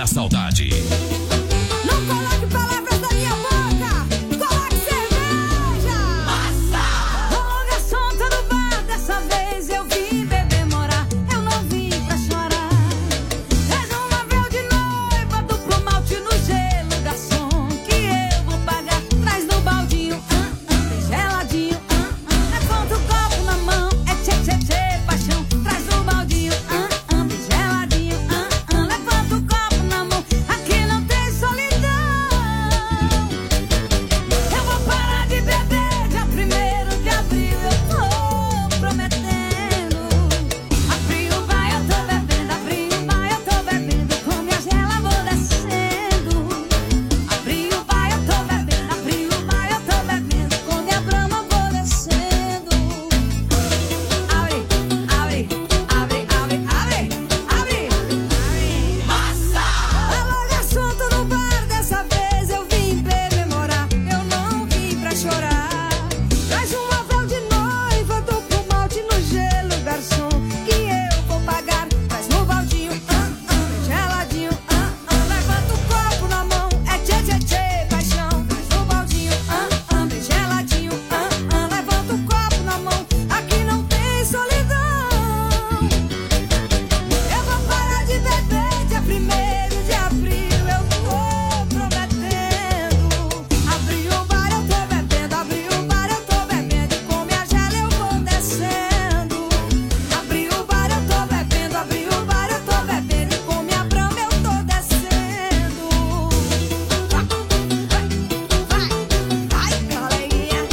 a saudade. Não coloque palavras na minha boca, coloque cerveja. Massa! Ô garçom, tô no bar, dessa vez eu vim beber morar. Eu não vim pra chorar. Traz uma véu de noiva, duplo malte no gelo, garçom, que eu vou pagar. Traz no baldinho, bem geladinho, levanta o copo na mão, é tchê tchê tchê, paixão. Traz no baldinho, bem geladinho, levanta o copo na mão, aqui não tem solidão. Eu vou parar de beber, dia 1º de abril eu tô prometendo. Abril vai, eu tô bebendo, abril vai, eu tô bebendo, com minha gela vou descendo. Abril vai, eu tô bebendo, abril vai, eu tô bebendo, com minha brama vou descendo. Abre, abre, abre, abre, abre, abre. Massa! Alô, garçom, tô no bar, dessa vez eu vim beber morar. Eu não vim pra chorar. Traz uma véu de noiva, duplo malte no gelo, garçom, que eu vou pagar. Traz no baldinho, geladinho, levanta o copo na mão, é tchê tchê tchê, paixão. Traz no baldinho, bem geladinho, levanta o copo na mão, aqui não tem solidão. Eu vou parar de beber, dia 1º de abril eu tô prometendo. Abril o bar, eu tô bebendo, abril o bar, eu tô bebendo, e com minha gela eu vou descendo. Abril o bar, eu tô bebendo, abril o bar, eu tô bebendo, e com minha brama eu tô descendo. Vai, coleguinha.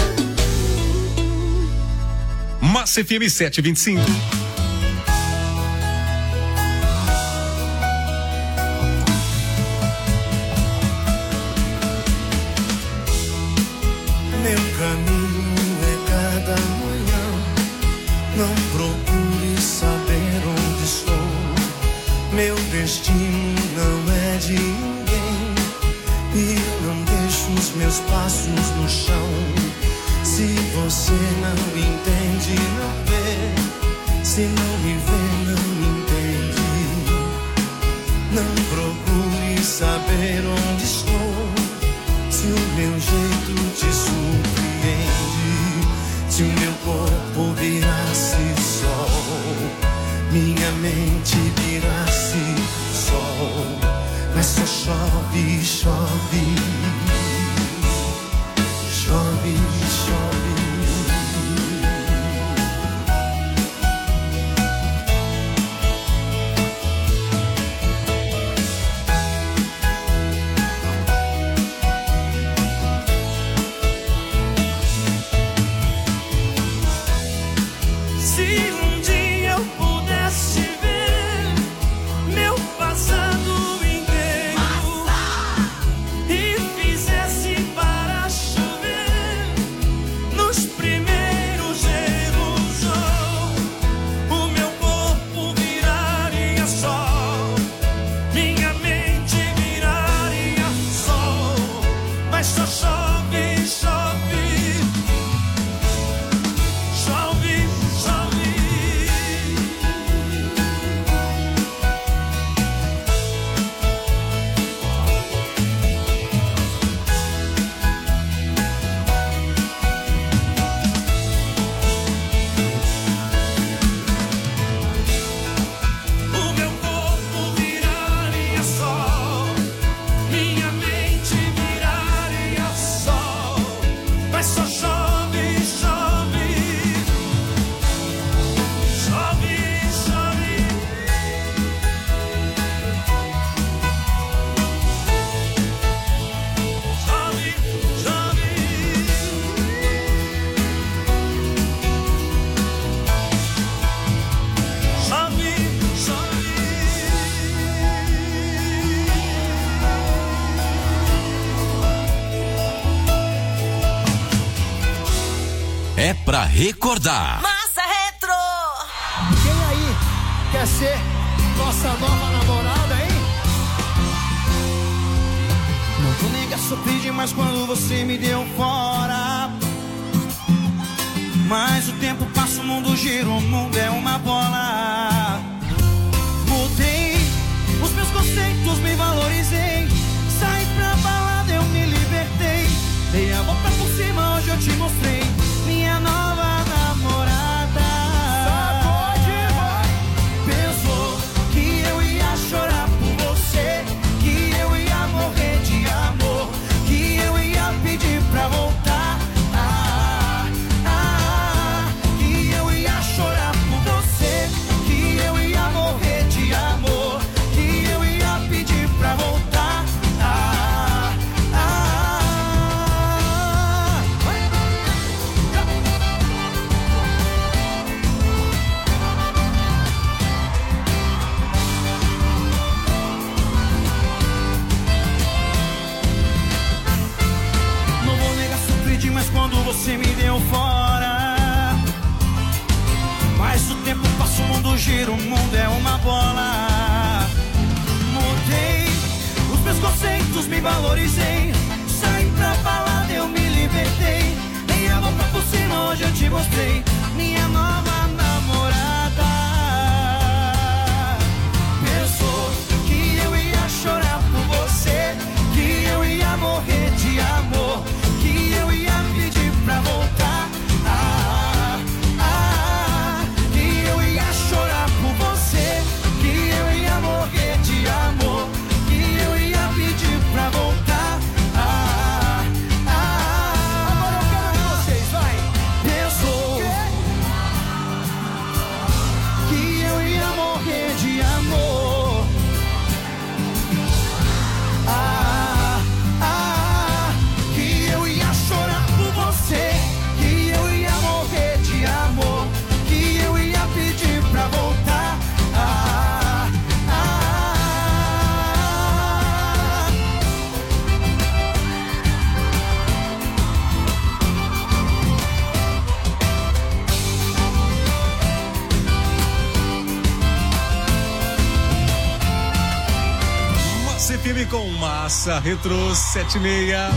Massa FM 725. Meu caminho é cada manhã. Não procure saber onde estou. Meu destino não é de ninguém, e eu não deixo os meus passos no chão. Se você não entende, não vê. Se não me vê, não me entende. Não procure saber onde estou. Se o meu jeito te surpreende, se o meu corpo virasse sol, minha mente virasse sol, mas só chove, chove, chove, chove. Se um dia eu pudesse ver meu passado inteiro e fizesse para chover nos primeiros erros, o meu corpo viraria sol, minha mente viraria sol, mas só chove, chove, chove, chove. O meu corpo viraria sol, minha mente viraria sol, mas só chove, chove, chove, chove. Chove, chove. Chove, chove. É pra recordar. Massa Retro. Quem aí quer ser nossa nova namorada, hein? Não vou negar, sofri demais quando você me deu fora. Mas o tempo passa, o mundo gira, o mundo é uma bola. Mudei, os meus meus conceitos me valorizei. Saí pra balada, eu me libertei. Dei a volta por cima, hoje eu te mostrei minha nova namorada. Sacode, vai! Pensou que eu ia chorar por você, que eu ia morrer de amor, que eu ia pedir pra voltar. Que eu ia chorar por você, que eu ia morrer de amor, que eu ia pedir pra voltar. Não vou negar, sofri demais quando você me deu fora. Mas o tempo passa, o mundo gira, o mundo é uma bola. Mudei os meus conceitos, me valorizei. Saí pra balada, eu me libertei. Dei a volta por cima, hoje eu te mostrei minha nova namorada. Pensou que eu ia chorar por você, que eu ia morrer de amor, que eu ia pedir pra voltar. Que eu ia chorar por você, que eu ia morrer de amor, que eu ia pedir pra voltar. Agora eu quero ver vocês, vai! Pensou que eu ia morrer de amor. Que eu ia chorar por você, que eu ia morrer de amor, que eu ia pedir pra voltar. Massa FM com Massa Retro 76.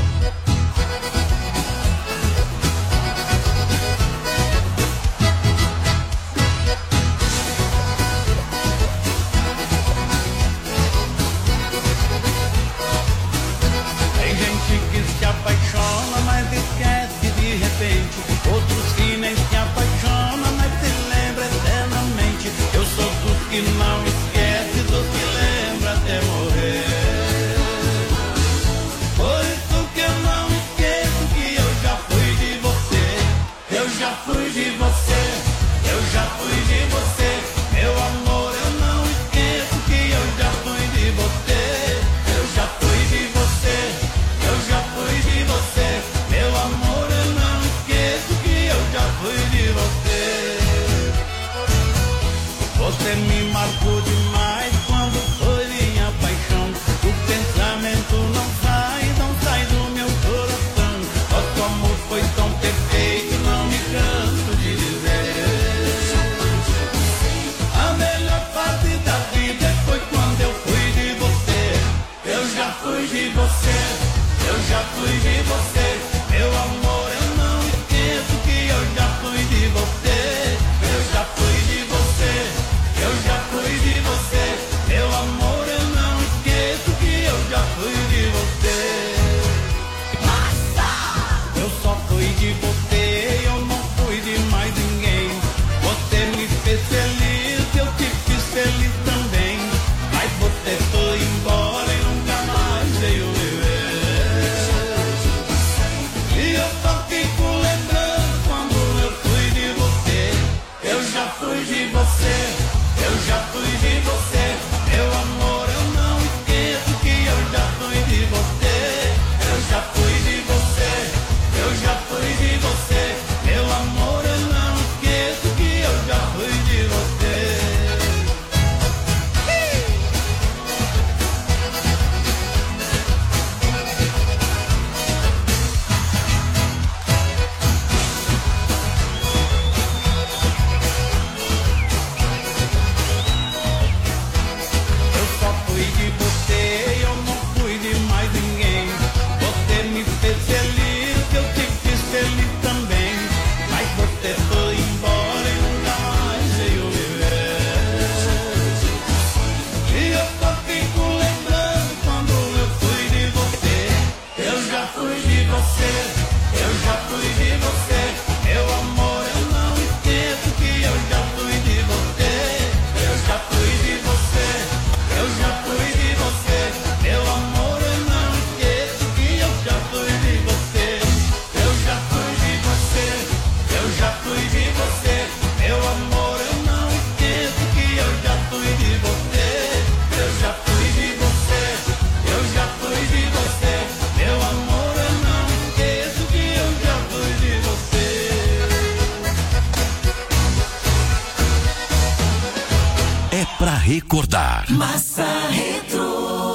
Tem gente que se apaixona, mas esquece de repente. Outros que nem se apaixonam, mas se lembra eternamente. Eu sou dos que não esquece, dos que lembra até morrer. Por isso que eu não esqueço que eu já fui de você. Eu já fui de você, eu já fui de você. Meu amor, eu não esqueço que eu já fui de você. Eu já fui de você, eu já fui de você. Meu amor, eu não esqueço que eu já fui de você. Você me marcou demais quando foi minha paixão. O pensamento não sai do meu coração. Nosso amor foi tão perfeito, não me canso de dizer. A melhor fase da vida foi quando eu fui de você. Eu já fui de você, eu já fui de você. Meu amor, eu não esqueço que eu já fui de você. Eu já fui de você, eu já fui de você. Meu amor, eu não esqueço que eu já fui de você. Eu só fui de você, eu não fui de mais ninguém. Você me fez feliz, eu te fiz feliz também. Mas você foi embora e nunca mais veio viver. já fui de você, eu já fui de você. Meu amor, eu não esqueço que eu já fui de você. Eu já fui de você, eu já fui de você. Meu amor, eu não esqueço que eu já fui de você. Eu já fui de você, eu já fui de você. Meu amor, eu não esqueço que eu já fui de você. Eu já fui de você, eu já fui de você. Meu amor, eu não esqueço que eu já fui de você. É pra recordar. Massa Retro.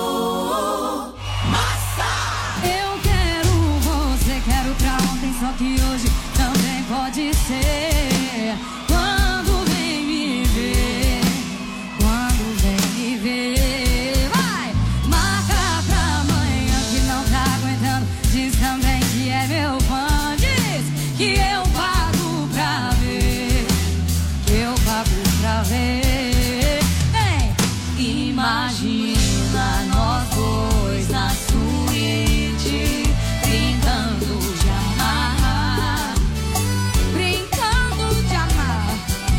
Massa. Eu quero você, quero pra ontem, só que hoje também pode ser. Quando vem me ver, quando vem me ver, vai, marca pra amanhã que não tá aguentando. Diz também que é meu fã, diz que eu pago pra ver, que eu pago pra ver. Imagina nós dois na suíte, brincando de amar, brincando de amar,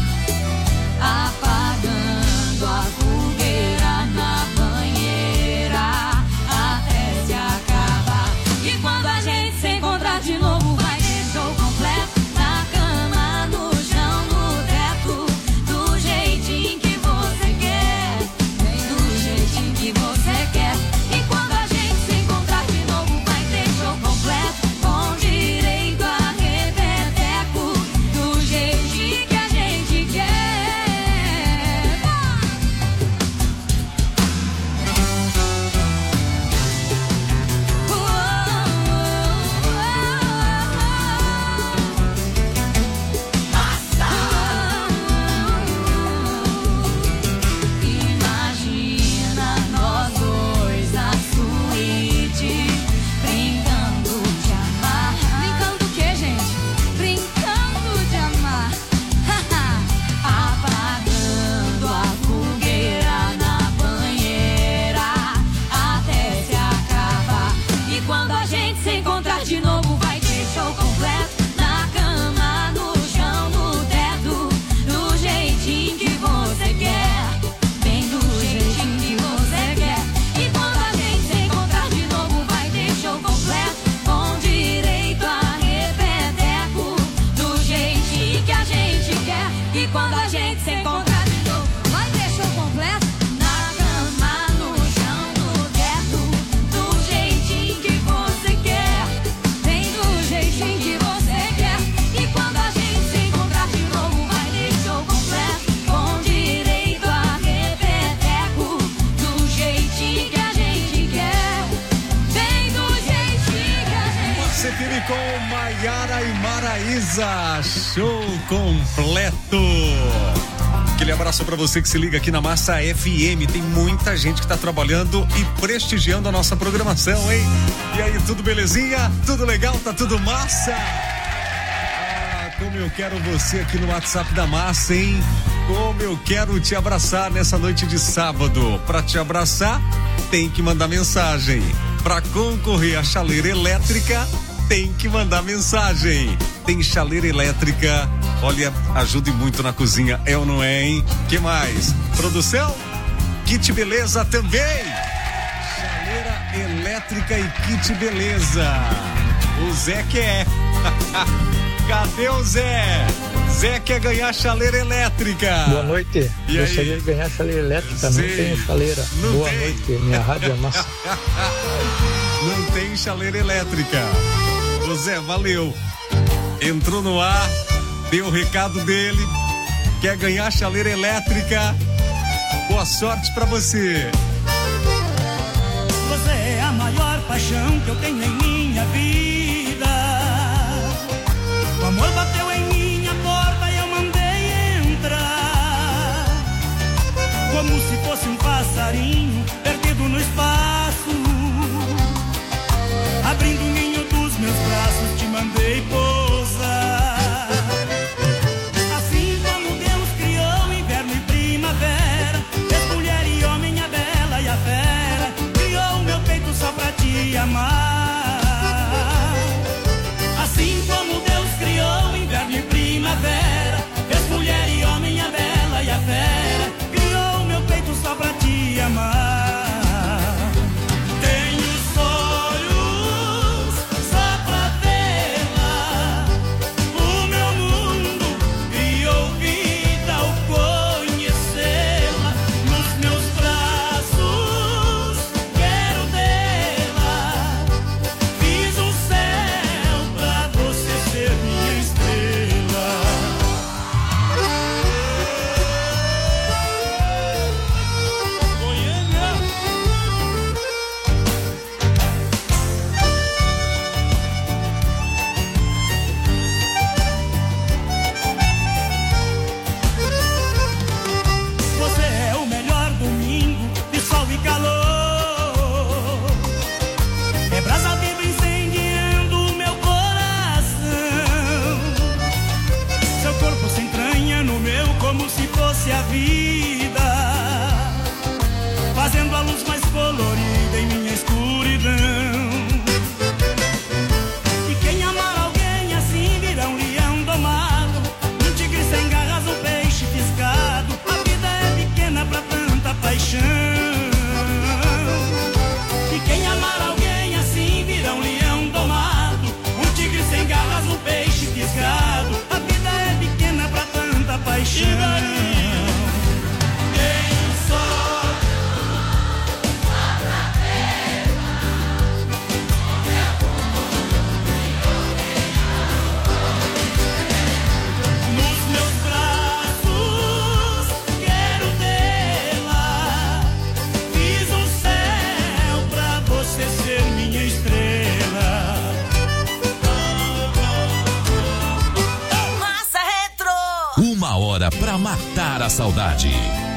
apagando a fogueira na banheira até se acabar. E quando a gente se encontrar de novo, vai ter show completo na cama, no chão, no teto, do jeitinho que você quer, que você quer. E quando a gente se encontrar de novo, vai ter show completo com direito a repeteco, do jeitinho que a gente quer. Imagina nós dois na suíte, brincando de amar. Brincando o quê, gente? Brincando de amar. Apagando a fogueira na banheira até se acabar. E quando a gente se encontrar de novo, vai ter show completo na cama, no chão, no teto, do jeitinho que você quer, bem do jeitinho que você quer. E quando a gente se encontrar de novo, vai ter show completo com direito a repeteco, do jeitinho que a gente quer. E quando a gente se encontrar de novo, vai ter show completo na cama, no chão, no teto, do jeitinho que você quer, bem do jeitinho que você quer. E quando a gente se encontrar de novo, vai ter show completo com direito a repeteco, do jeitinho que a gente quer, bem do jeitinho que a gente quer. Você firme com Maiara e Maraísa, show completo. Aquele abraço pra você que se liga aqui na Massa FM. Tem muita gente que tá trabalhando e prestigiando a nossa programação, hein? E aí, tudo belezinha? Tudo legal? Tá tudo massa? Ah, como eu quero você aqui no WhatsApp da Massa, hein? Como eu quero te abraçar nessa noite de sábado. Pra te abraçar, tem que mandar mensagem. Pra concorrer à chaleira elétrica, tem que mandar mensagem. Tem chaleira elétrica, olha, ajude muito na cozinha, é ou não é, hein? Que mais? Produção? Kit Beleza também. Chaleira elétrica e Kit Beleza. O Zé quer. Cadê o Zé? Zé quer ganhar chaleira elétrica. Boa noite. E gostaria aí? de ganhar chaleira elétrica. Sim. Não tenho chaleira. Não Boa tem. noite. Minha rádio é massa. Não tem chaleira elétrica. Ô Zé, valeu. Entrou no ar, deu o recado dele. Quer ganhar chaleira elétrica? Boa sorte pra você. Você é a maior paixão que eu tenho em minha vida. O amor bateu em minha porta e eu mandei entrar, como se fosse um passarinho perdido no espaço. Abrindo o ninho dos meus braços, te mandei pousar. Assim como Deus criou inverno e primavera, fez mulher e homem, a bela e a fera, criou o meu peito só pra te amar. hora pra matar a saudade.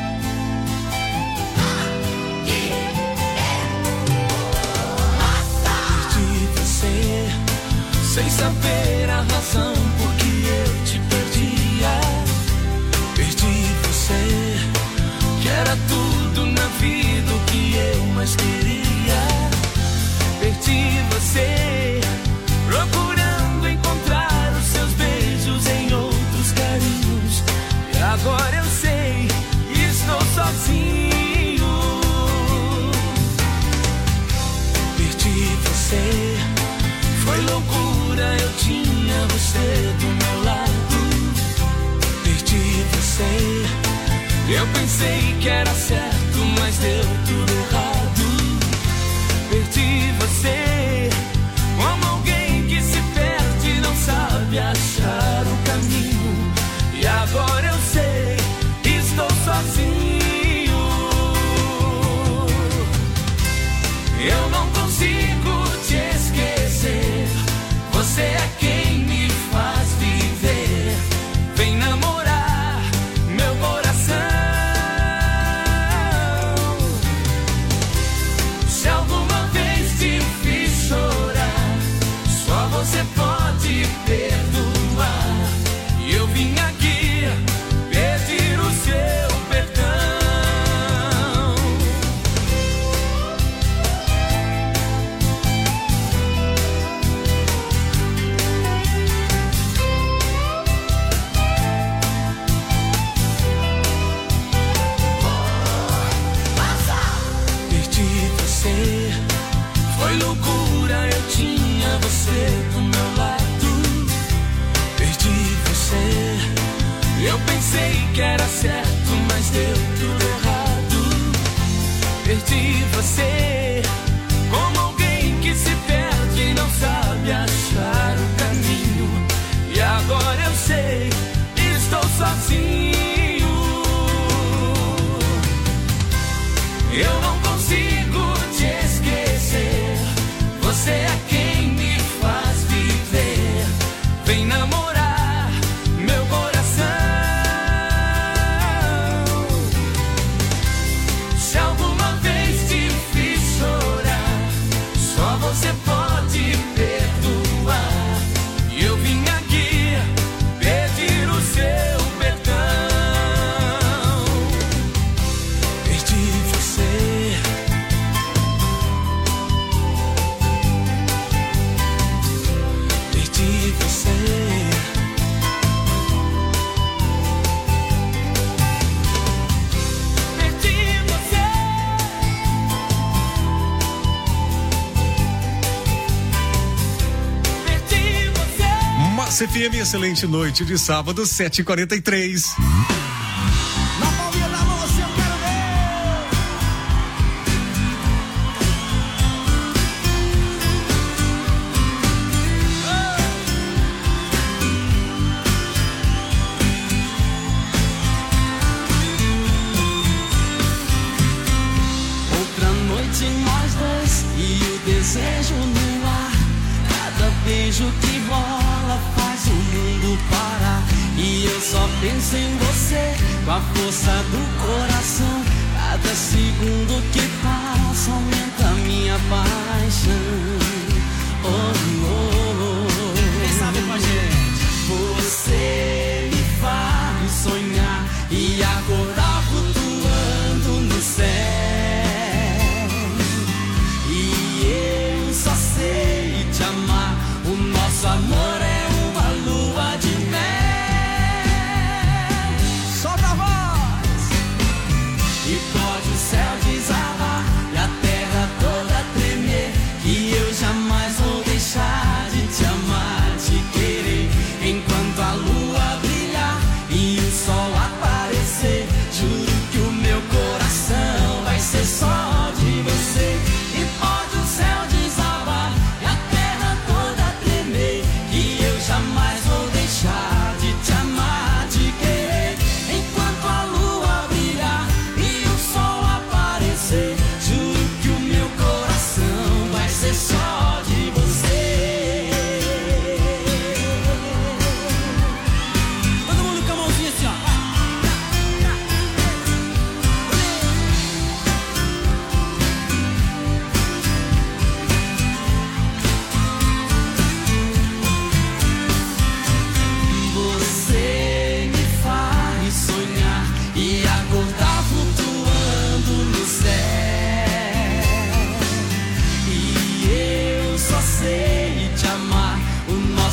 Perdi você, sem saber a razão por que eu te perdia. Perdi você, que era tudo na vida o que eu mais queria. Perdi você, procurando encontrar os seus beijos em outros carinhos. E agora eu sei, estou sozinho. Perdi você, foi loucura, eu tinha você do meu lado. Perdi você, eu pensei que era certo, mas deu tudo errado. Perdi você, como alguém que se perde, não sabe achar o caminho. E agora eu sei, estou sozinho. Eu não consigo te esquecer, você é quem me faz viver. Vem namorar meu coração. Se alguma vez te fiz chorar, só você pode perdoar. E eu vim aqui pedir o seu perdão. Perdi você, foi loucura, eu tinha você do meu lado. Perdi você, eu pensei que era certo, mas deu tudo errado. Perdi você, como alguém que se perde e não sabe achar o caminho. E agora eu sei, estou sozinho. Eu não consigo te esquecer, você é quem me faz viver. Vem namorar meu coração. Se alguma vez te fiz chorar, só você pode perdoar. E eu vim aqui pedir o seu perdão. Perdi você, perdi você. Perdi você. Perdi você. Massa FM, excelente noite de sábado, 7h43. Na palminha da mão, assim eu quero ver. Outra noite nós dois e o desejo no ar. Cada beijo que rola faz o mundo parar. E eu só penso em você, com a força do coração. Cada segundo que passa aumenta a minha paixão. Oh, oh, oh. Quem sabe com a gente? Você me faz sonhar e acordar flutuando no céu. E eu só sei te amar, o nosso amor é uma lua de mel. Solta a voz. E pode o céu desabar e a terra toda tremer, que eu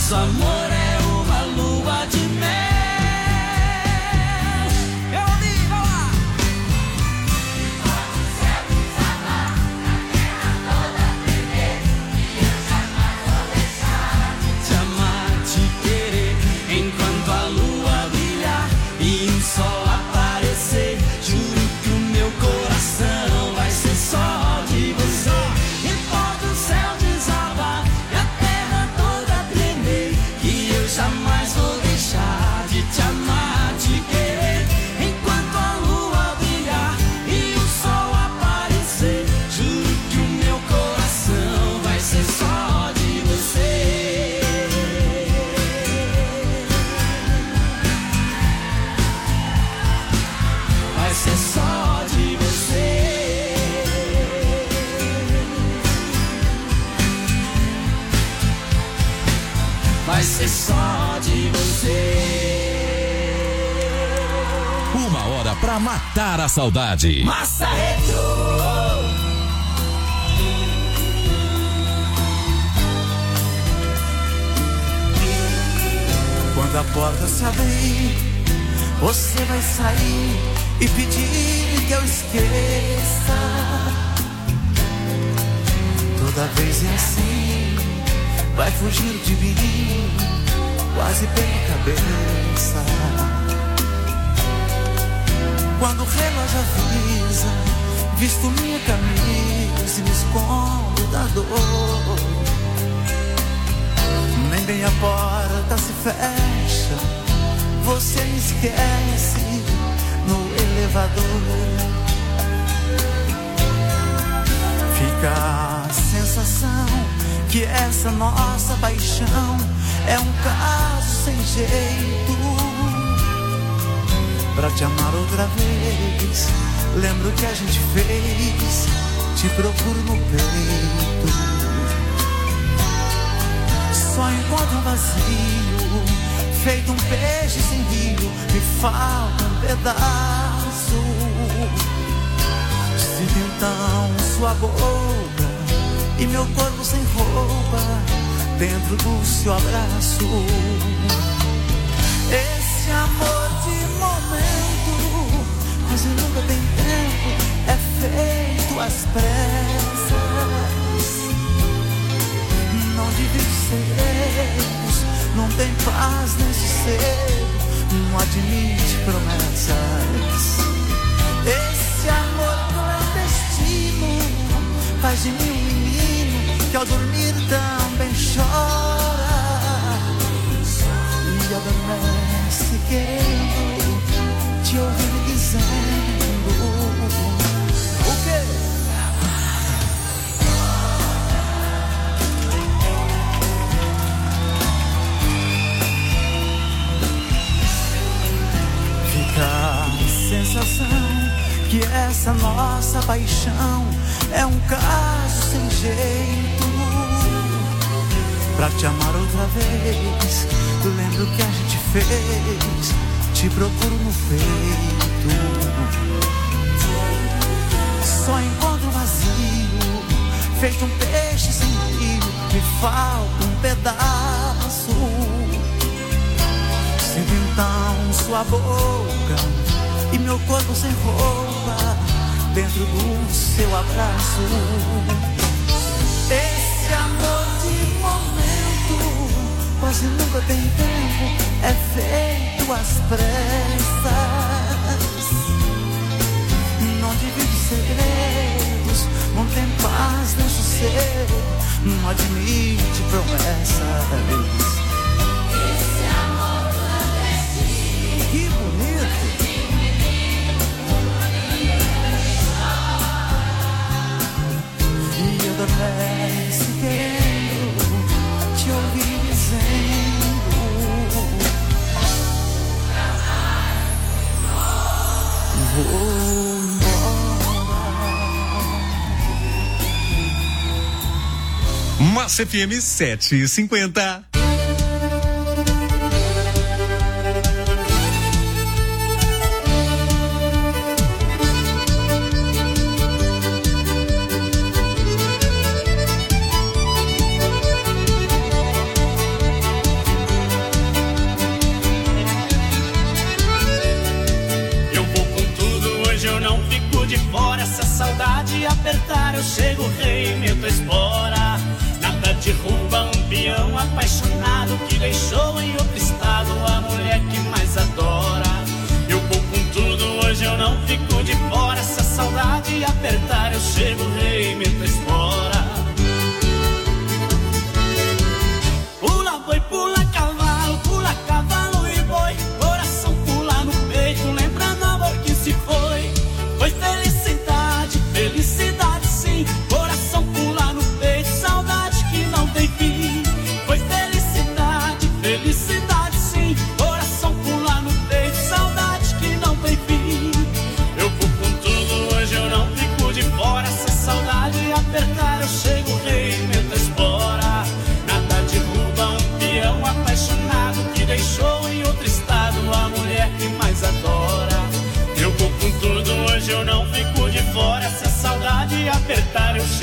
Nosso amor é uma lua de mel. Eu ouvi, vai lá. Enquanto o céu desabar, a terra toda tremer, e eu jamais vou deixar de te amar, te querer. Enquanto a lua brilhar e o sol aparecer, juro que o meu coração vai ser só de você. Enquanto o céu desabar e a terra toda tremer, que eu jamais vou deixar de te amar, te querer. Enquanto a lua brilhar e o sol aparecer, juro que o meu coração vai ser só de você. Vai ser só de você. Vai ser só de você. 1 hora pra matar a saudade. Massa Retro. Quando a porta se abrir, você vai sair e pedir que eu esqueça. Toda vez é assim, vai fugir de mim, quase pela cabeça. Quando o relógio avisa, visto minha camisa e me escondo da dor. Nem bem a porta se fecha, você me esquece no elevador. Fica a sensação que essa nossa paixão é um caso sem jeito. Pra te amar outra vez, lembro que a gente fez, te procuro no peito. Só encontro um vazio, feito um peixe sem rio, me falta um pedaço. Sinto então sua boca e meu corpo sem roupa dentro do seu abraço. Esse amor de momento quase nunca tem tempo, é feito às pressas. Não divide segredos, não tem paz nesse ser, não admite promessas. Esse amor clandestino faz de mim um menino que ao dormir também chora e adormece querendo te ouvir dizendo o quê? Fica a sensação que essa nossa paixão é um caso sem jeito. Pra te amar outra vez, lembro que a gente fez, te procuro no peito. Só encontro um vazio, feito um peixe sem rio, me falta um pedaço. Sinto então sua boca e meu corpo sem roupa dentro do seu abraço. Esse amor de momento quase nunca tem tempo, é feito às pressas. Não divide segredos, não tem paz nesse ser, não admite promessas. Esse amor clandestino, Que bonito! E adormece querendo te ouvir dizendo vou embora. Massa FM 7h50.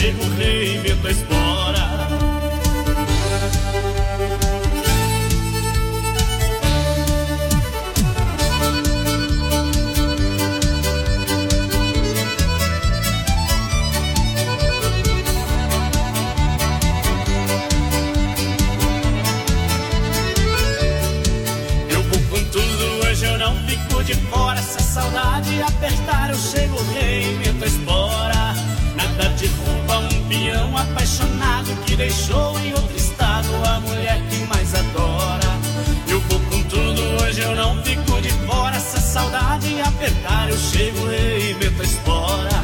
chega o rei, meto a espora. Eu não fico de fora, se a saudade apertar eu chego rei, meto a espora. Nada derruba um peão apaixonado que deixou em outro estado a mulher que mais adora. Eu vou com tudo, hoje eu não fico de fora, se a saudade apertar eu chego rei, meto a espora.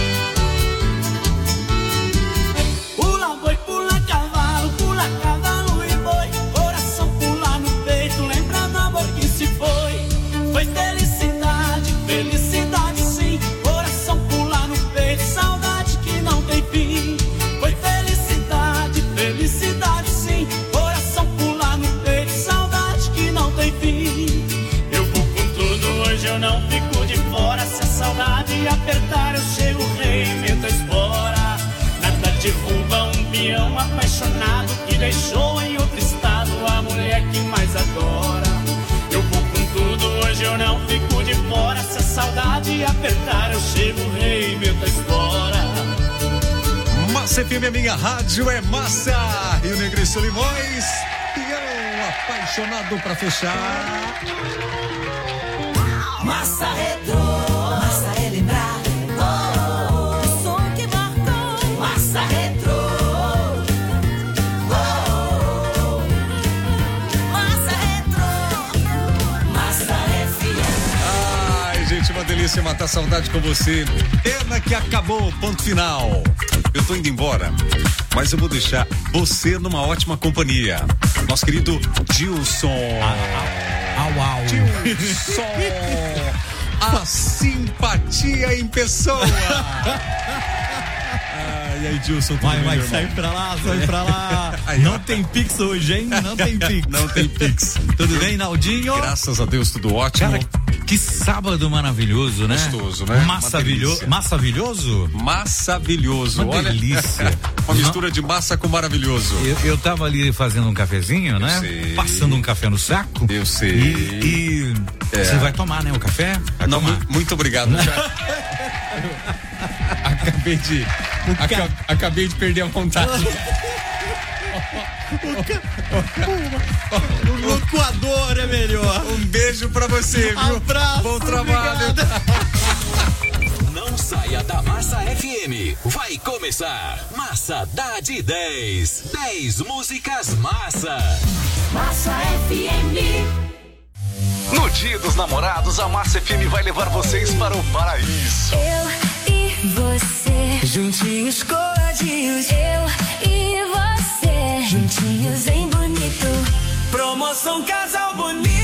Pula boi, pula cavalo e boi, coração pula no peito, lembra do amor que se foi. Foi felicidade, felicidade sim, coração pula no peito, saudade que não tem fim. Foi felicidade, felicidade sim, coração pula no peito, saudade que não tem fim. Eu vou com tudo, hoje eu não fico de fora, se a saudade apertar eu chego rei, meto a espora. Nada derruba um peão apaixonado que deixou em outro estado a mulher que mais adora. Eu vou com tudo, hoje eu não fico de fora, se a saudade apertar eu chego rei, meto a espora. Massa FM, a minha rádio é massa. Rio Negro e Solimões. Peão apaixonado pra fechar. Massa retrô, massa é lembrar. O som que marcou. Massa retrô. Massa retrô. Massa FM. Ai, gente, uma delícia matar saudade com você. Pena que acabou, ponto final. Eu tô indo embora, mas eu vou deixar você numa ótima companhia. Nosso querido Dilson. Dilson. A simpatia em pessoa. E aí, Dilson, tudo bem, vai, meu sai irmão? pra lá, sai pra lá. Aí, não ó. tem Pix hoje, hein? Não tem Pix. Não tem Pix. Tudo bem, Naldinho? Graças a Deus, tudo ótimo. Cara, que sábado maravilhoso, né? Gostoso, né? Massavilhoso. Massavilhoso? Massavilhoso. Uma delícia. Uma mistura de massa com maravilhoso. Eu tava ali fazendo um cafezinho, né? sei. Passando um café no saco. Eu sei. E você vai tomar, né? O café? Vai Não, tomar. muito obrigado. Acabei de perder a vontade. O locuador é melhor. Um beijo pra você, viu? Abraço. Bom trabalho. Não saia da Massa FM. Vai começar Massa dá de 10. 10 músicas massa. Massa FM. No Dia dos Namorados, a Massa FM vai levar vocês para o paraíso. Eu e você, juntinhos coladinhos. Eu e você, juntinhos em bonito. Promoção Casal Bonito.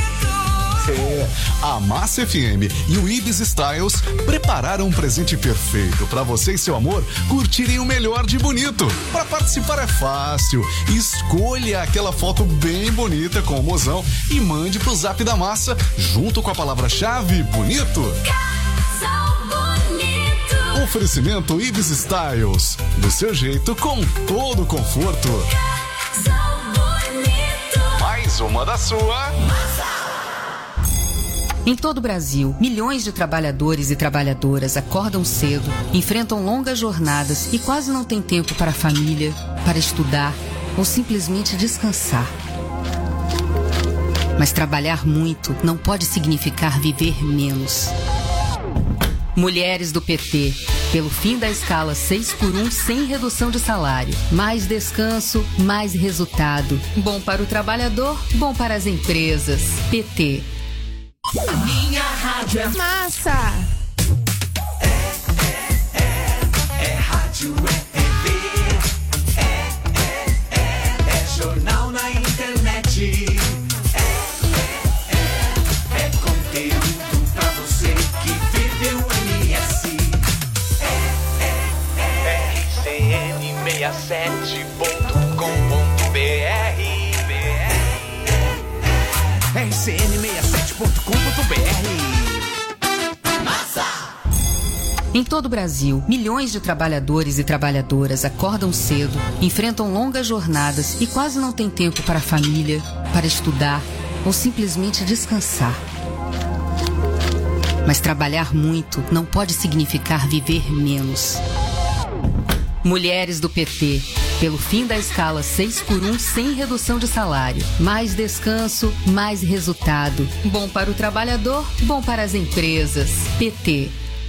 A Massa FM e o Ibis Styles prepararam um presente perfeito para você e seu amor curtirem o melhor de bonito. Para participar é fácil. Escolha aquela foto bem bonita com o mozão e mande pro Zap da Massa junto com a palavra-chave bonito. Casal bonito. Oferecimento Ibis Styles. Do seu jeito, com todo o conforto. Casal bonito. Mais uma da sua. Em todo o Brasil, milhões de trabalhadores e trabalhadoras acordam cedo, enfrentam longas jornadas e quase não têm tempo para a família, para estudar ou simplesmente descansar. Mas trabalhar muito não pode significar viver menos. Mulheres do PT, pelo fim da escala 6x1 sem redução de salário. Mais descanso, mais resultado. Bom para o trabalhador, bom para as empresas. PT. A minha rádio é massa. É rádio, é TV, é jornal na internet. É conteúdo pra você que vive o MS. RCN67.com.br. RCN67.com.br. Massa. Em todo o Brasil, milhões de trabalhadores e trabalhadoras acordam cedo, enfrentam longas jornadas e quase não têm tempo para a família, para estudar ou simplesmente descansar. Mas trabalhar muito não pode significar viver menos. Mulheres do PT, pelo fim da escala 6x1 sem redução de salário. Mais descanso, mais resultado. Bom para o trabalhador, bom para as empresas. PT.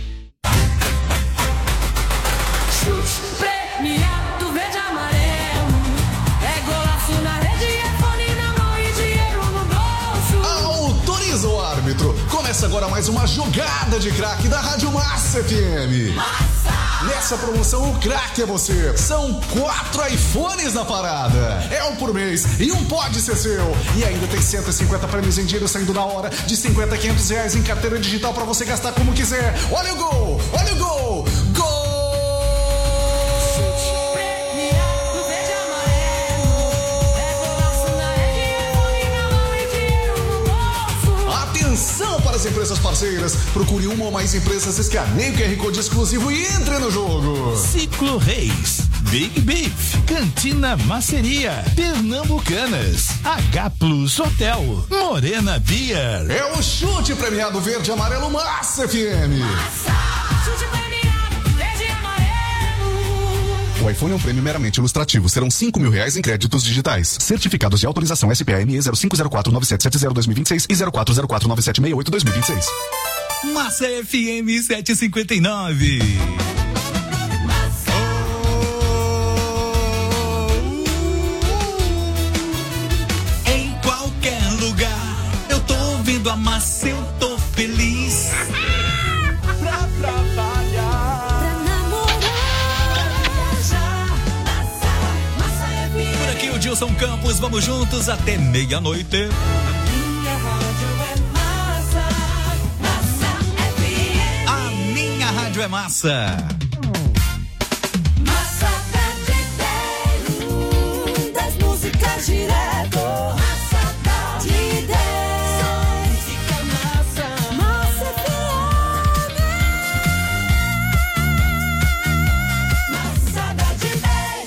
Premiado verde e amarelo. É golaço na rede, é fone na mão e dinheiro no bolso. Autoriza o árbitro. Começa agora mais uma jogada de craque da Rádio Massa FM. Nessa promoção, o craque é você. São 4 iPhones na parada. É um por mês e um pode ser seu. E ainda tem 150 prêmios em dinheiro saindo na hora, de 50 a 500 reais em carteira digital pra você gastar como quiser. Olha o gol! Olha o gol! Gol! Atenção para as empresas parceiras. Procure uma ou mais empresas, escaneie o QR Code exclusivo e entre no jogo. Ciclo Reis, Big Beef, Cantina Maceria, Pernambucanas, H Plus Hotel, Morena Beer. É o chute premiado verde e amarelo Massa FM. Chute premiado verde e amarelo. O iPhone é um prêmio meramente ilustrativo. Serão R$5.000 em créditos digitais. Certificados de autorização SPAME 05049770-2026 e 04049768-2026. Massa FM 759. Em qualquer lugar, eu tô ouvindo a Massa, eu tô feliz. Pra trabalhar, pra namorar, viajar. Massa FM. Por aqui o Dilson Campos, vamos juntos até meia-noite. Minha rádio é massa. Massa FM. A minha rádio é massa. Massa da de 10. Das músicas direto. Massa da de 10. Só música massa. Massa FM. Massa da de 10.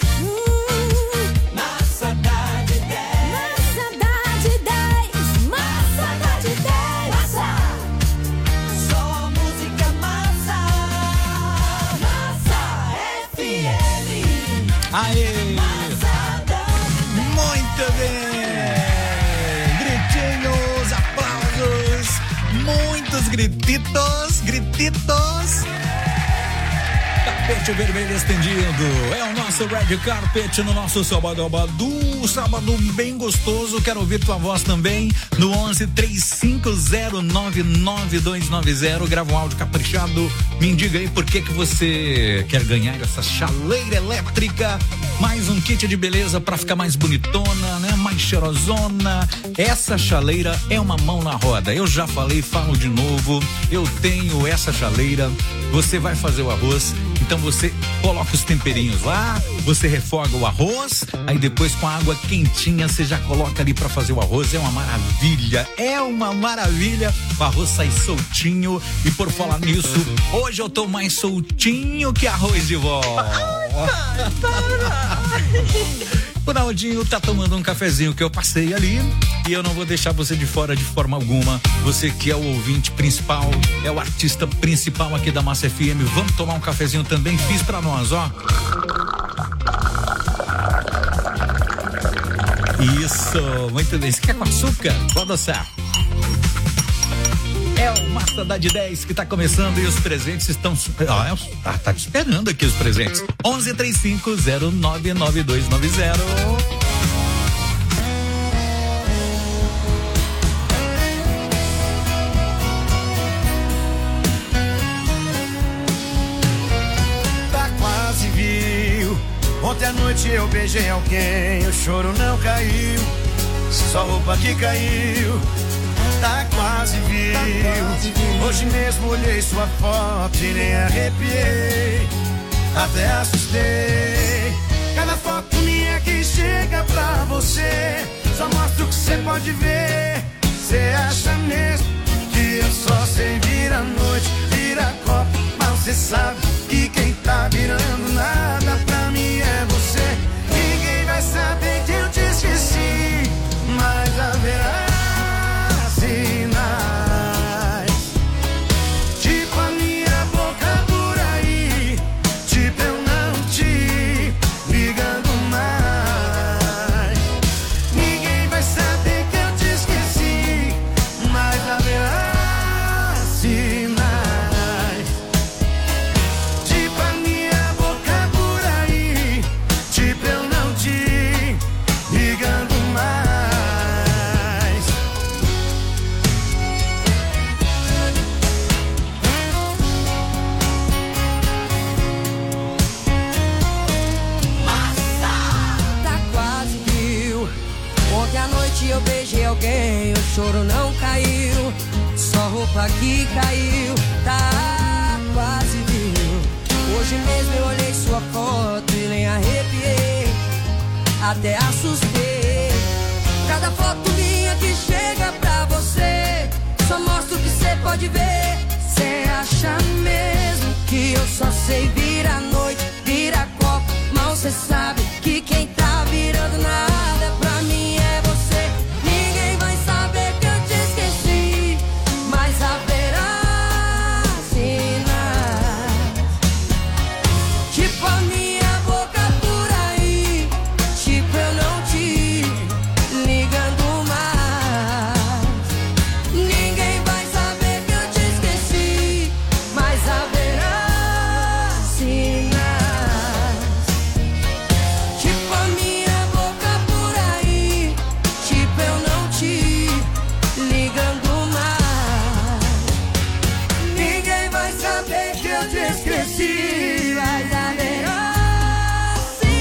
Massa da de 10. Massa da de 10. Massa da de 10. Massa. Só música massa. Massa FM. Aê! Massa da Muito bem! Gritinhos, aplausos, muitos grititos. Tapete vermelho estendido. É o nosso red carpet no nosso sábado bem gostoso. Quero ouvir tua voz também no 11-3509-9290. Grava um áudio caprichado. Me diga aí por que você quer ganhar essa chaleira elétrica. Mais um kit de beleza pra ficar mais bonitona, né? Mais cheirosona. Essa chaleira é uma mão na roda. Eu já falei, falo de novo. Eu tenho essa chaleira. Você vai fazer o arroz, então você coloca os temperinhos lá, você refoga o arroz, aí depois com a água quentinha você já coloca ali pra fazer o arroz. É uma maravilha. O arroz sai soltinho. E por falar nisso, hoje eu tô mais soltinho que arroz de vó. O Naldinho tá tomando um cafezinho que eu passei ali e eu não vou deixar você de fora de forma alguma. Você que é o ouvinte principal, é o artista principal aqui da Massa FM. Vamos tomar um cafezinho também, fiz pra nós, ó. Isso, muito bem. Você quer com açúcar? Pode adoçar. É o Massa da de 10 que tá começando e os presentes estão... tá te esperando aqui os presentes. 11-3509-9290. Tá quase viu. Ontem à noite eu beijei alguém, o choro não caiu, só roupa que caiu. Tá quase viu. Hoje mesmo olhei sua foto e nem arrepiei, até assustei. Cada foto minha que chega pra você só mostra o que você pode ver. Você acha mesmo que eu só sei vir à noite, vira copo, mas cê sabe que quem tá virando nada pra mim é você. Ninguém vai saber que eu te esqueci, mas haverá sinais, tipo a minha boca por aí, tipo eu não te ligando mais. Ninguém vai saber que eu te esqueci, mas haverá sinais, tipo a minha boca por aí, tipo eu não te ligando mais. Tá quase viu. Ontem à noite eu beijei alguém, o choro não caiu, só roupa que caiu. Tá quase viu. Hoje mesmo eu olhei sua foto e nem arrepiei, até assustei. Cada foto minha que chega pra você só mostra o que cê pode ver. Cê acha mesmo que eu só sei virar noite, virar copo? Mal cê sabe que quem tá virando nada pra mim é você. Ninguém vai saber que eu te esqueci, mas haverá sinais, tipo a minha boca por aí, tipo eu não te ligando mais. Ninguém vai saber que eu te esqueci, mas haverá sinais, tipo a minha boca por aí, tipo eu não te ligando mais. Ninguém vai saber que eu te esqueci, mas haverá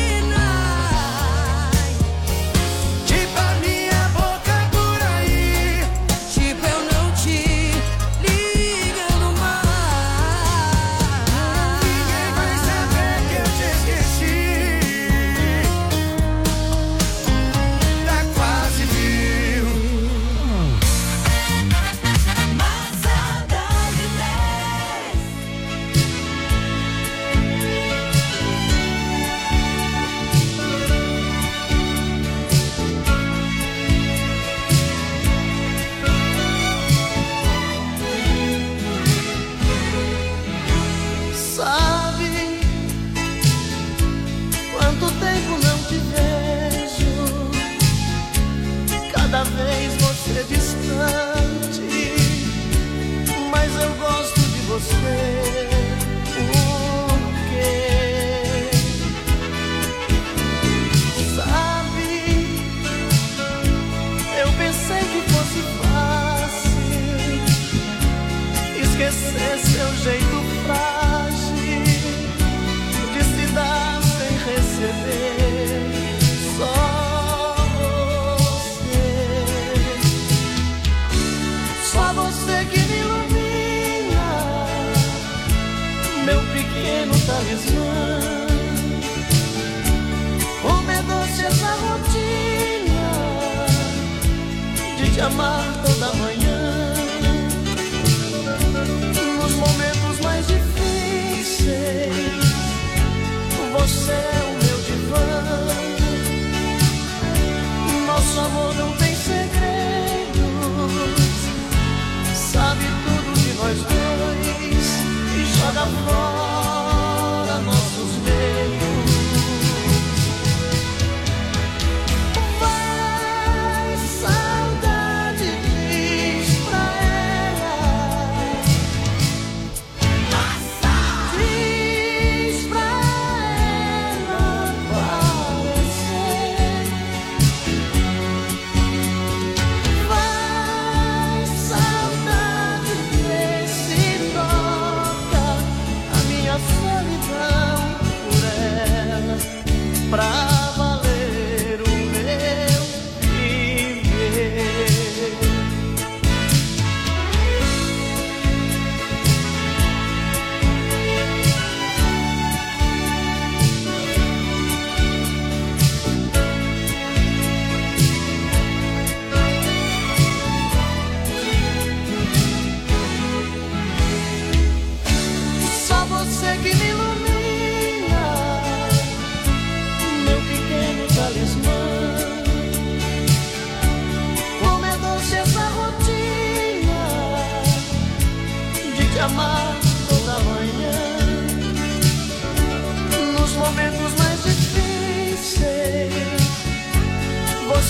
sinais, Tipo a minha boca por aí, tipo eu não te ligando mais. ninguém vai saber que eu te esqueci. Tá quase viu. Sabe quanto tempo não te vejo, cada vez você distante, mas eu gosto de você. Por quê? Sabe, eu pensei que fosse fácil esquecer seu jeito frágil de se dar sem receber. Só você que me ilumina, meu pequeno talismã. Como é doce essa rotina de te amar toda manhã. Nos momentos mais difíceis, você é o meu divã. Nosso amor não tem segredos, sabe tudo de nós dois e joga fora nossos medos. Vai, saudade, diz pra ela, diz pra ela aparecer.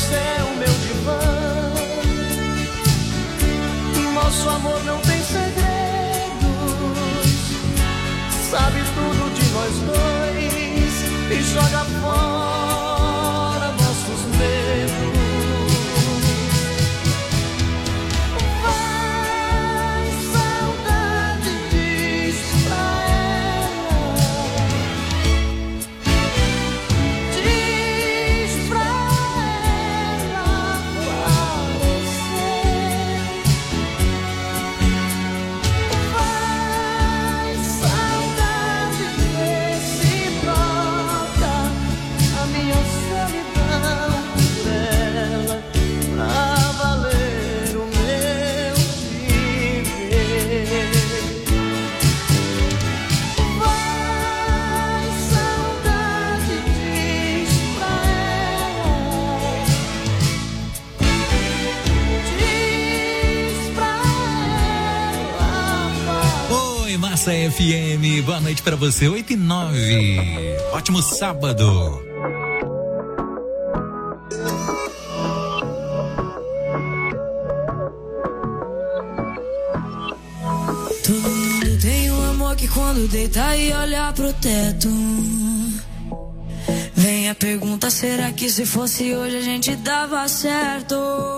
você é o meu divã. Nosso amor não tem segredos, sabe tudo de nós dois e joga fora nossos medos. Vai, saudade, diz pra ela, diz pra ela pra você. Vai, saudade recíproca, a minha solidão por ela, pra valer o meu viver. Vai, saudade, diz pra ela, diz pra ela. Oi, Massa FM, boa noite pra você, 8h09. Ótimo sábado. Todo mundo tem um amor que quando deita e olha pro teto, vem a pergunta, será que se fosse hoje a gente dava certo?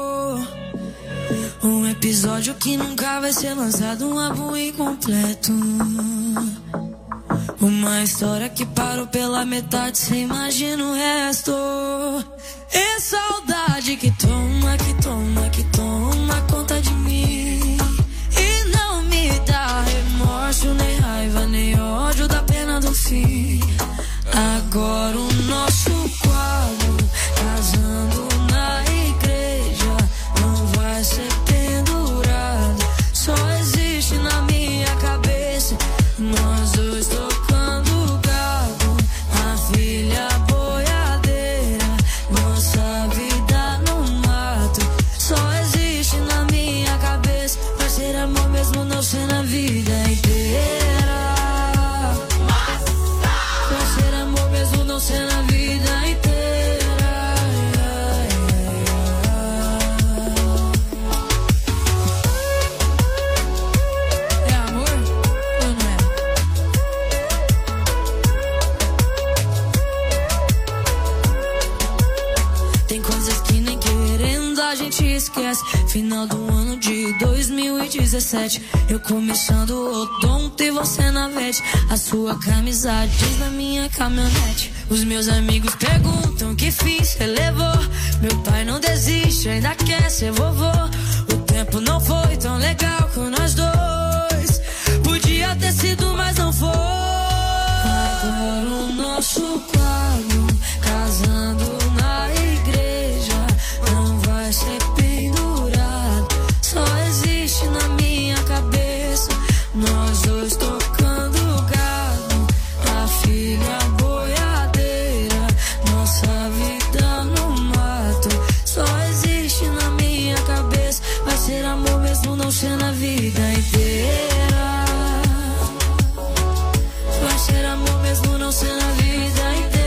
Um episódio que nunca vai ser lançado, um álbum incompleto. Uma história que parou pela metade, cê imagina o resto. É saudade que toma, que toma, que toma conta de mim. E não me dá remorso, nem raiva, nem ódio da pena do fim. Agora o nosso quadro, casando na igreja, não vai ser pendurado, só existe na minha cabeça. Nós dois tocando gado, a filha boiadeira, nossa vida no mato, só existe na minha cabeça. Vai ser amor mesmo não ser na vida inteira. Vai ser amor mesmo não ser na vida inteira. É amor ou não é? Tem coisas que nem querendo a gente esquece. Final do ano de 2017, eu começando o odonto e você na vete. A sua camisa jeans na minha caminhonete. Os meus amigos perguntam que fim cê levou. Meu pai não desiste, ainda quer ser vovô. O tempo não foi tão legal com nós dois. Podia ter sido, mas não foi. Agora o nosso quadro, casando na igreja, não vai ser pendurado, só existe na minha cabeça. Nós dois tocando gado, a filha boiadeira, nossa vida no mato, só existe na minha cabeça. Vai ser amor mesmo não ser na vida inteira. Vai ser amor mesmo não ser na vida inteira.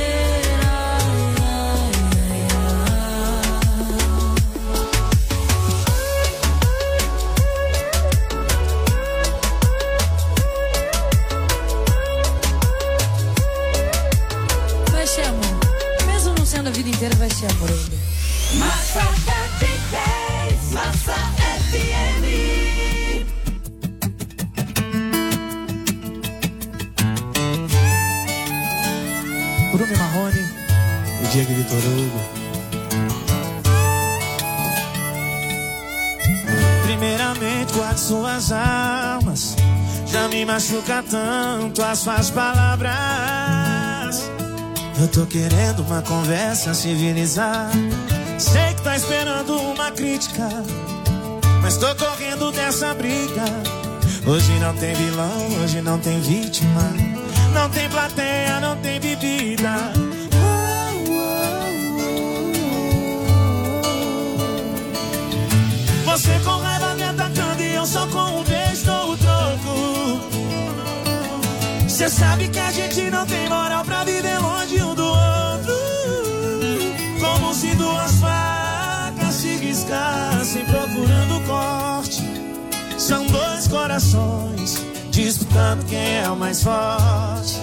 Vai ser amor. Mesmo não sendo a vida inteira, vai ser amor ainda. Massa de 10, Massa FM. Bruno Marrone e Diego Vitor Hugo. Primeiramente, guarde suas almas. Já me machuca tanto as suas palavras. Eu tô querendo uma conversa civilizada. Sei que tá esperando uma crítica, mas tô correndo dessa briga. Hoje não tem vilão, hoje não tem vítima. Não tem plateia, não tem bebida. Você com raiva me atacando e eu só com um beijo dou o troco. Cê sabe que a gente não tem moral pra viver longe um do outro. Como se duas faces escassem procurando corte. São dois corações disputando quem é o mais forte.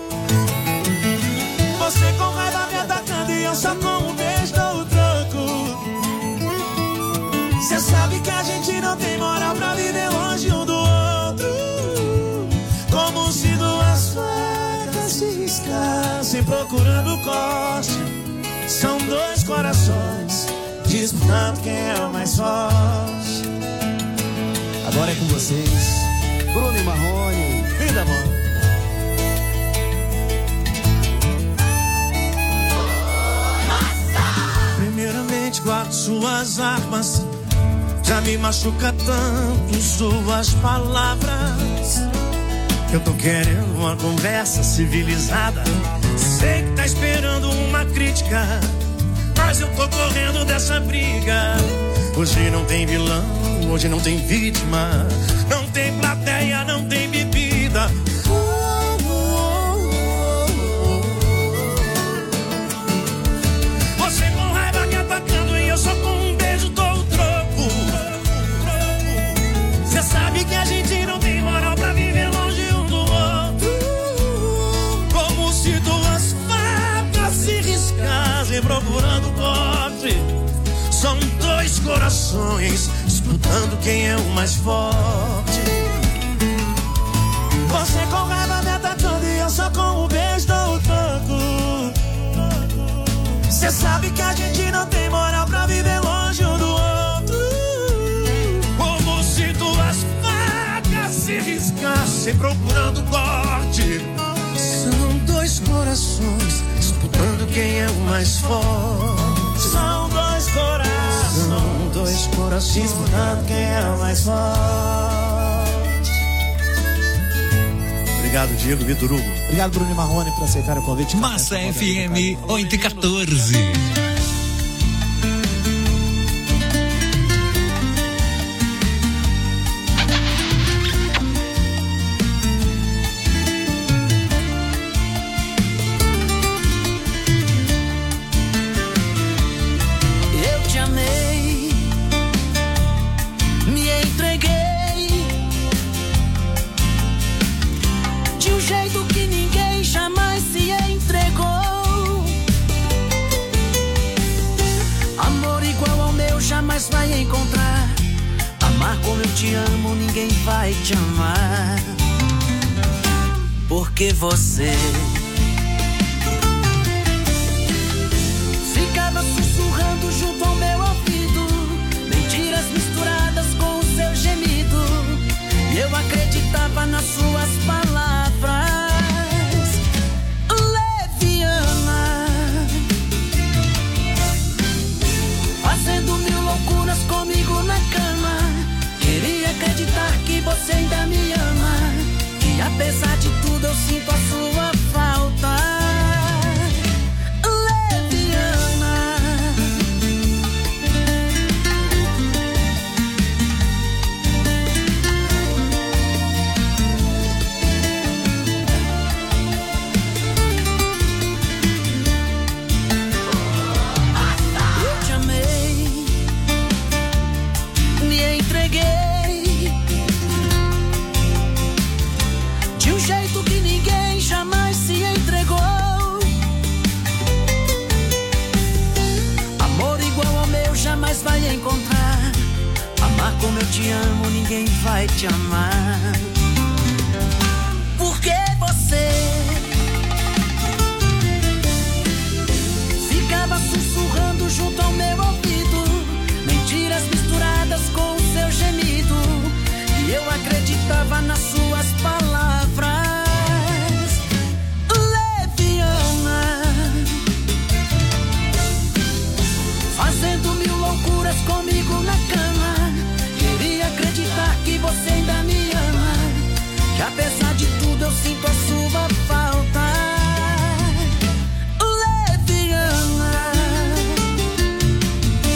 Você com raiva me atacando e eu só com um beijo dou o troco. Cê sabe que a gente não tem moral pra viver longe um do outro. Como se duas facas se riscassem procurando corte. São dois corações disputando quem é o mais forte. Agora é com vocês, Bruno e Marrone. Vida, amor. Primeiramente guardo suas armas. Já me machuca tanto suas palavras. Eu tô querendo uma conversa civilizada. Sei que tá esperando uma crítica, mas eu tô correndo dessa briga. Hoje não tem vilão, hoje não tem vítima. Não tem plateia, não tem bebida. Você com raiva me atacando e eu só com um beijo dou o troco. Cê sabe que a gente não tem moral pra viver longe um do outro. Como se duas facas se riscassem procurando corte. São dois corações disputando quem é o mais forte. Você com raiva me atacando e eu só com um beijo dou o troco. Cê sabe que a gente não tem moral pra viver longe um do outro. Como se duas facas se riscassem procurando corte. São dois corações disputando quem é o mais forte. São dois corações disputando quem é o mais forte. Obrigado, Diego, Vitor Hugo. Obrigado, Bruno e Marrone, por aceitar o convite. Massa FM 814. Vai encontrar. Amar como eu te amo, ninguém vai te amar. Porque você ficava sussurrando junto ao meu ouvido, mentiras misturadas com o seu gemido. E eu acreditava nas suas palavras. Leviana, fazendo mil loucuras comigo na cama. Queria acreditar que você ainda me ama, que apesar de tudo eu sinto a sua falta. Leviana, eu te amei, me entreguei de um jeito que ninguém jamais se entregou. Amor igual ao meu jamais vai encontrar. Amar como eu te amo, ninguém vai te amar. Porque você ficava sussurrando junto ao meu ouvido, mentiras misturadas com o seu gemido. E eu acreditava nas suas palavras. Leviana, fazendo mil loucuras comigo na cama. Queria acreditar que você ainda me ama, que apesar de tudo eu sinto a sua falta. Leviana,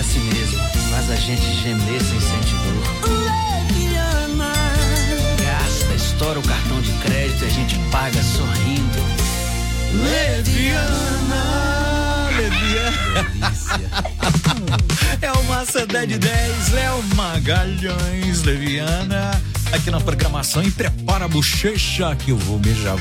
assim mesmo, faz a gente gemer sem sentir dor. Leviana. Gasta, estoura o cartão de crédito e a gente paga sorrindo. Leviana. É o Massa da de 10, Léo Magalhães, Leviana, aqui na programação. E prepara a bochecha que eu vou beijar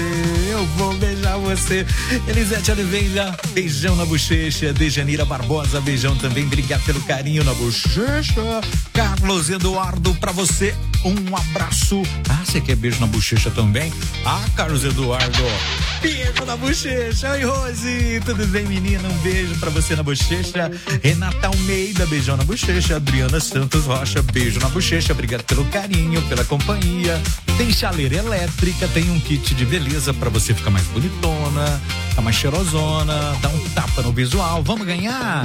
você, Elisete Oliveira, beijão na bochecha. Dejanira Barbosa, beijão também, obrigado pelo carinho na bochecha. Carlos Eduardo, pra você, um abraço. Ah, você quer beijo na bochecha também? Ah, Carlos Eduardo, beijo na bochecha. Oi, Rose, tudo bem, menina? Um beijo pra você na bochecha. Renata Almeida, beijão na bochecha. Adriana Santos Rocha, beijo na bochecha. Obrigado pelo carinho, pela companhia. Tem chaleira elétrica, tem um kit de beleza pra você ficar mais bonitona, ficar mais cheirosona, dar um tapa no visual. Vamos ganhar?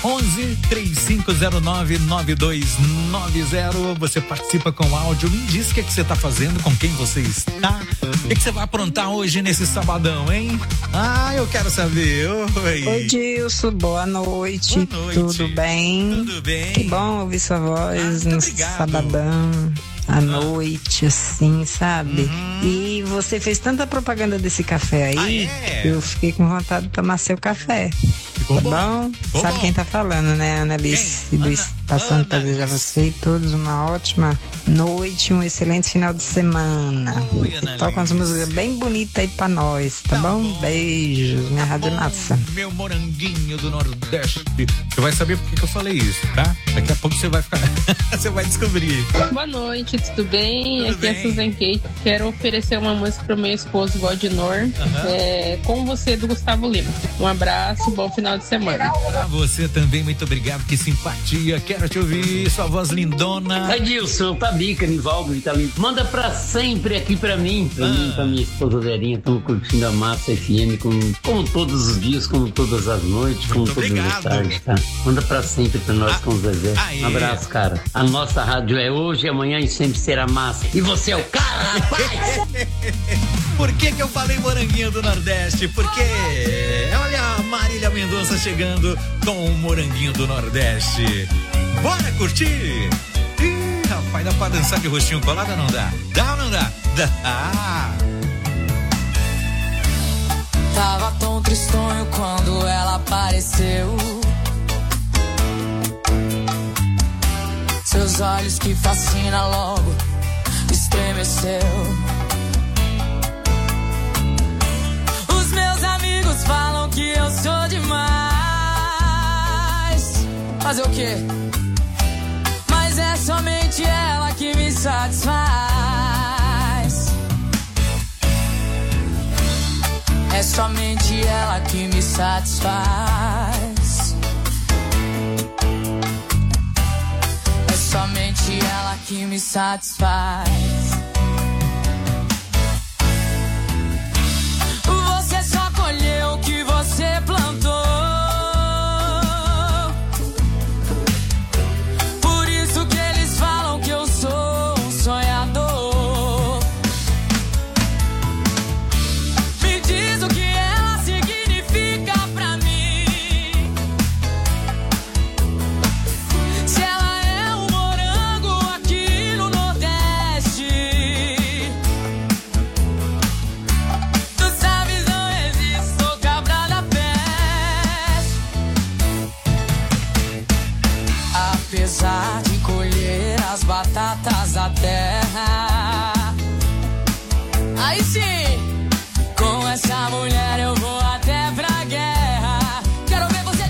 11-3509-9290. Você participa com áudio, me diz o que você tá fazendo, com quem você está, o que você vai aprontar hoje nesse sabadão, hein? Ah, eu quero saber. Oi, Dilson, boa noite. Tudo bem? Tudo bem. Que bom ouvir sua voz no sabadão. À noite, assim, sabe? E você fez tanta propaganda desse café aí, eu fiquei com vontade de tomar seu café. Ficou bom? Sabe quem tá falando, né? Ana Alice Luiz, passando pra desejar você e todos uma ótima noite, um excelente final de semana. Toca umas músicas bem bonitas aí pra nós, tá bom? Beijos, minha Rádio Massa. Meu moranguinho do Nordeste. Você vai saber por que eu falei isso, tá? Daqui a pouco você vai ficar. Você vai descobrir. Boa noite, tudo bem? Aqui é a Susan Kate. Quero oferecer uma música pro meu esposo Valdinor, Com Você, do Gustavo Lima. Um abraço, bom final de semana. Pra você também, muito obrigado, que simpatia. Quero te ouvir, sua voz lindona. Adilson, Tabica, Nivaldo, Vitalino. Manda pra sempre aqui pra mim, pra minha esposa Verinha. Estamos curtindo a Massa FM como todos os dias, como todas as noites, como todas as tardes, tá? Manda pra sempre pra nós com o Zezé. Um abraço, cara. A nossa rádio é hoje, amanhã e sempre será Massa. E você é o cara, rapaz! Por que eu falei moranguinho do Nordeste? Porque, olha a Marília Mendonça chegando com o moranguinho do Nordeste. Bora curtir? Ih, rapaz, dá pra dançar de rostinho colado ou não dá? Dá ou não dá? Dá. Tava tão tristonho quando ela apareceu. Seus olhos que fascina logo estremeceu. Os meus amigos falam que eu sou demais. Fazer o quê? Mas é somente ela que me satisfaz. É somente ela que me satisfaz. É somente ela que me satisfaz. Você só colheu o que você plantou. Por isso que eles falam que eu sou um sonhador. Me diz o que ela significa pra mim. Se ela é um morango aqui no Nordeste. Tu sabes, não existe, sou cabra da peste. Apesar de colher as batatas da terra,